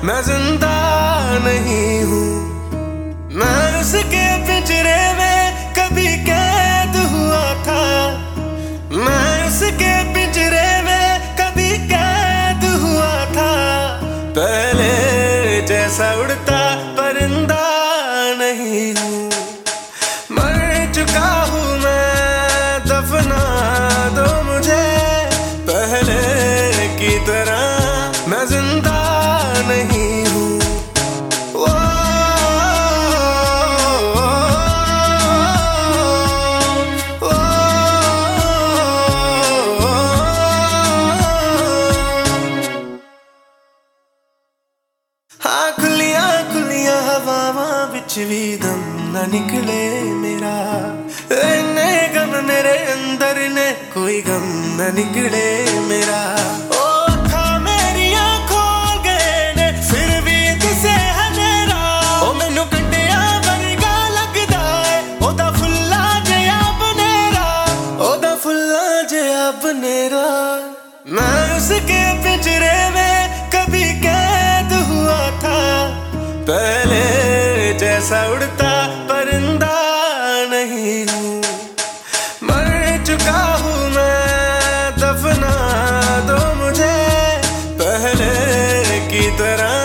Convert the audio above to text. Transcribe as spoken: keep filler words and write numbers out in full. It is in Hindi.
मैं जिंदा नहीं हूँ। मैं उसके पिंजरे में कभी कैद हुआ था। मैं उसके पिंजरे में कभी कैद हुआ था। पहले जैसा उड़ता परिंदा नहीं हूँ। मर चुका हूँ मैं, दफना दो मुझे पहले की तरह। मैं जिंदा नहीं हूँ। हाँ खुलियां खुलियां हवावां विच भी दम न निकले मेरा। इन्ने गम मेरे अंदर ने कोई गम न निकले मेरा। ओ अखा मेरियां खोल गए ने फिर भी दिसे हनेरा। ओ मैनू कंडिया वर्गा लगदा है ओदा फुल्ला जिहा बनेरा। ओदा फुल्ला जिहा बनेरा। मैं उसके पिंजरे में कभी कैद हुआ था। पहले जैसा उड़ता परिंदा नहीं हूँ। मर चुका हूँ मैं, दफना दो मुझे पहले की तरह।